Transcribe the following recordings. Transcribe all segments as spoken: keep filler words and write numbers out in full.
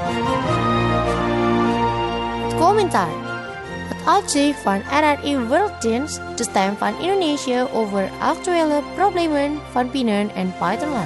Het commentaar. Het uitzicht van R R I Werelddienst, de stem van Indonesië over actuele problemen van binnen- en buitenland.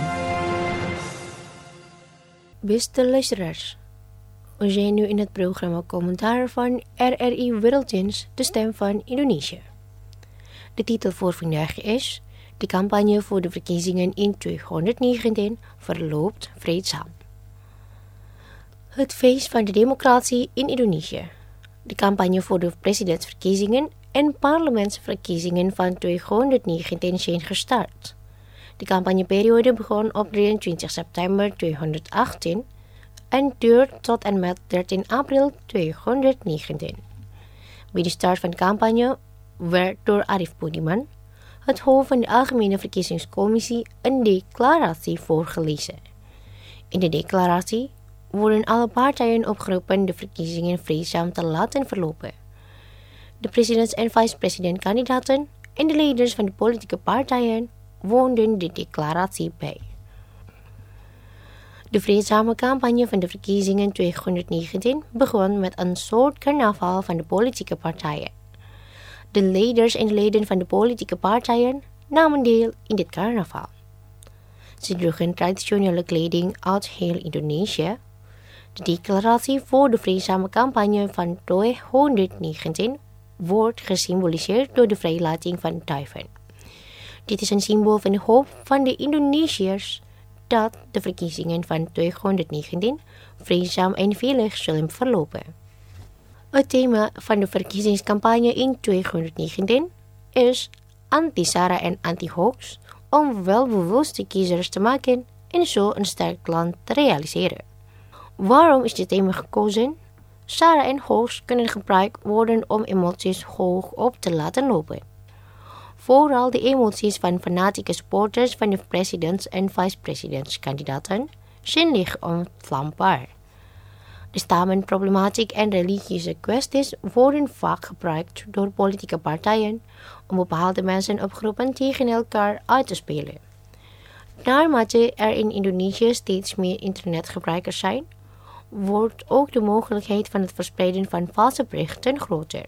Beste luisteraars, we zijn nu in het programma Commentaar van R R I Werelddienst, de stem van Indonesië. De titel voor vandaag is: de campagne voor de verkiezingen in twintig negentien verloopt vreedzaam. Het feest van de democratie in Indonesië. De campagne voor de presidentsverkiezingen en parlementsverkiezingen van twintig negentien zijn gestart. De campagneperiode begon op drieëntwintig september tweeduizend achttien en duurt tot en met dertien april tweeduizend negentien. Bij de start van de campagne werd door Arief Budiman, het hoofd van de Algemene Verkiezingscommissie, een declaratie voorgelezen. In de declaratie worden alle partijen opgeroepen de verkiezingen vreedzaam te laten verlopen. De presidents- en vice-presidentkandidaten en de leiders van de politieke partijen woonden de declaratie bij. De vreedzame campagne van de verkiezingen twintig negentien begon met een soort carnaval van de politieke partijen. De leiders en leden van de politieke partijen namen deel in dit carnaval. Ze droegen traditionele kleding uit heel Indonesië. De declaratie voor de vreedzame campagne van twintig negentien wordt gesymboliseerd door de vrijlating van duiven. Dit is een symbool van de hoop van de Indonesiërs dat de verkiezingen van twintig negentien vreedzaam en veilig zullen verlopen. Het thema van de verkiezingscampagne in twintig negentien is anti-Sara en anti-hoax, om welbewuste kiezers te maken en zo een sterk land te realiseren. Waarom is dit thema gekozen? Sara en hoax kunnen gebruikt worden om emoties hoog op te laten lopen. Vooral de emoties van fanatieke supporters van de presidents- en vice-presidentskandidaten zijn licht ontvlambaar. De stammenproblematiek en religieuze kwesties worden vaak gebruikt door politieke partijen om bepaalde mensen op groepen tegen elkaar uit te spelen. Naarmate er in Indonesië steeds meer internetgebruikers zijn, wordt ook de mogelijkheid van het verspreiden van valse berichten groter.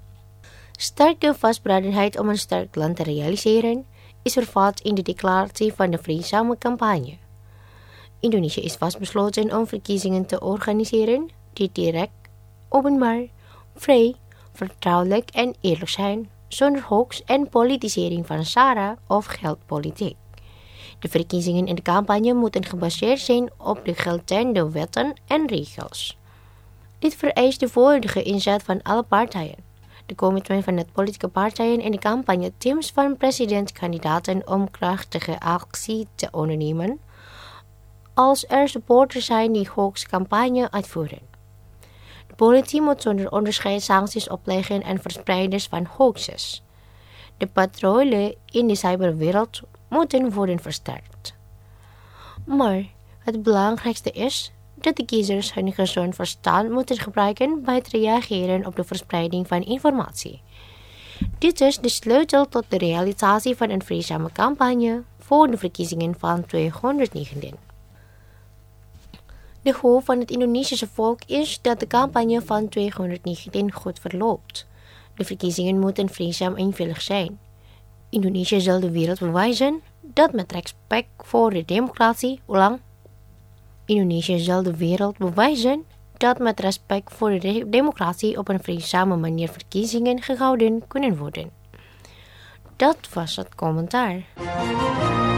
Sterke vastberadenheid om een sterk land te realiseren is vervat in de declaratie van de vreedzame campagne. Indonesië is vastbesloten om verkiezingen te organiseren die direct, openbaar, vrij, vertrouwelijk en eerlijk zijn, zonder hoax en politisering van Sara of geldpolitiek. De verkiezingen in de campagne moeten gebaseerd zijn op de geltende wetten en regels. Dit vereist de volledige inzet van alle partijen. De commitment van de politieke partijen en de campagneteams van presidentskandidaten om krachtige actie te ondernemen als er supporters zijn die hoaxcampagne uitvoeren. De politie moet zonder onderscheid sancties opleggen aan verspreiders van hoaxes. De patrouille in de cyberwereld moeten worden versterkt. Maar het belangrijkste is dat de kiezers hun gezond verstand moeten gebruiken bij het reageren op de verspreiding van informatie. Dit is de sleutel tot de realisatie van een vreedzame campagne voor de verkiezingen van twintig negentien. De hoop van het Indonesische volk is dat de campagne van twintig negentien goed verloopt. De verkiezingen moeten vreedzaam en veilig zijn. Indonesië zal de wereld bewijzen dat met respect voor de democratie, ulang. Indonesië zal de wereld bewijzen dat met respect voor de democratie op een vreedzame manier verkiezingen gehouden kunnen worden. Dat was het commentaar.